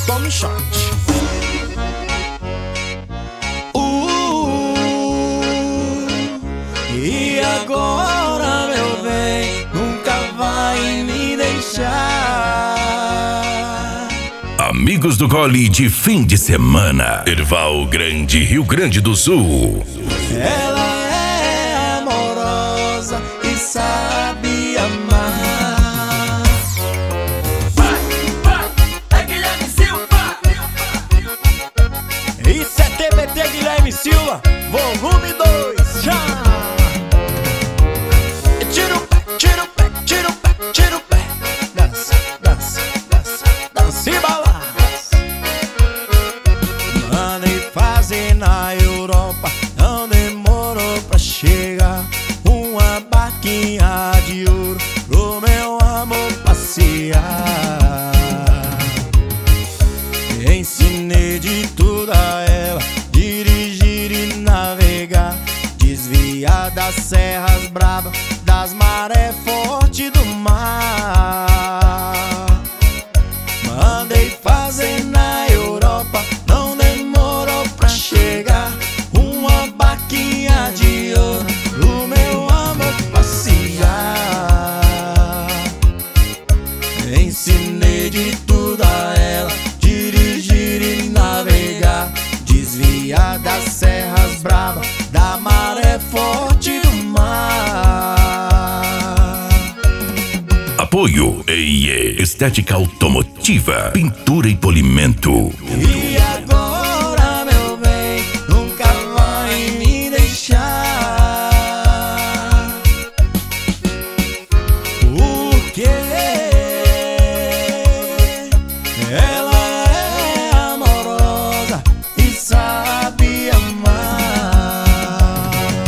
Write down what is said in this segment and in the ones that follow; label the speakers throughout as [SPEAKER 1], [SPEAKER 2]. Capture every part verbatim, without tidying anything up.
[SPEAKER 1] tome shot. Uh, e agora, meu bem, nunca vai me deixar.
[SPEAKER 2] Amigos do Gole de fim de semana. Erval Grande, Rio Grande do Sul.
[SPEAKER 1] Ela é amorosa e sabe amar.
[SPEAKER 3] Vai, vai, é Guilherme Silva.
[SPEAKER 1] Isso é T B T Guilherme Silva, volume dois, já! Tira o pé, tira o pé, tira o pé, tira o pé. Dança, dança, dança, dança e balança. Mandei fazer na Europa, não demorou pra chegar. Uma barquinha de ouro pro meu amor passear. Ensinei de tudo a ela, dirigir e navegar, desviar das serras bravas, das marés fortes do mar. Mandei fazer na Europa, não demorou pra chegar. Uma barquinha de ouro pro meu amor passear. Ensinei de tudo a ela, dirigir e navegar, desviar das serras bravas, da maré forte do mar.
[SPEAKER 2] Apoio E I E Estética Automotiva, Pintura e Polimento.
[SPEAKER 1] E agora, meu bem, nunca vai me deixar. Porque ela é amorosa e sabe amar.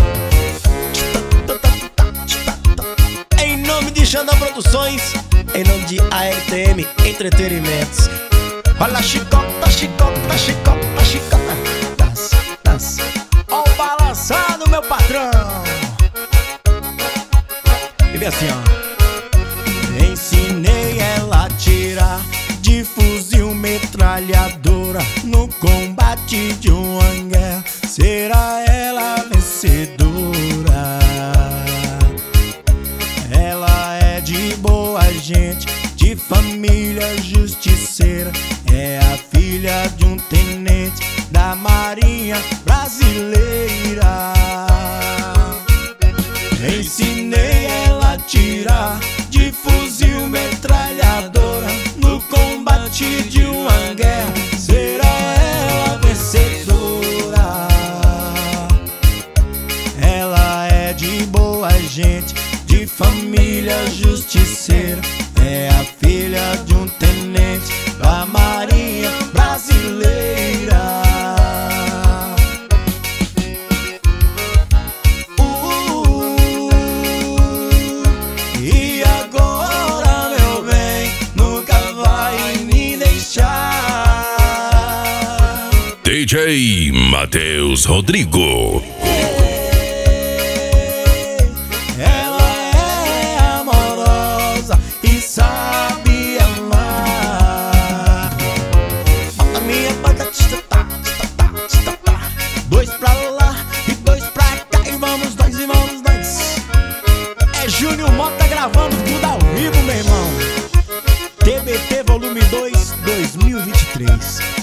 [SPEAKER 1] Em nome de Xandão Produções, em nome de A R T M Entretenimentos. Olha a chicota, chicota, chicota, chicota. Dança, dança. Ó o balançado, meu patrão. E vem assim, ó. Ensinei ela a tirar de fuzil metralhadora no combate de uma guerra. Será ela a vencedora? Ela é de boa gente, de família justiceira. É a filha de um tenente da Marinha Brasileira. Ensinei ela a tirar de fuzil metralhadora no combate de uma guerra. Será ela a vencedora? Ela é de boa gente, de família justiceira. É a filha de um tenente da Marinha Brasileira. Uh, e agora, meu bem, nunca vai me deixar.
[SPEAKER 2] D J Matheus Rodrigo.
[SPEAKER 1] Ela é amorosa e sabe amar. Bota minha banda, tita, tá, tita, tá, tita, tá. Dois pra lá e dois pra cá, e vamos nós, e vamos nós. É Júnior Mota gravando tudo ao vivo, meu irmão. T B T volume dois, dois mil e vinte e três.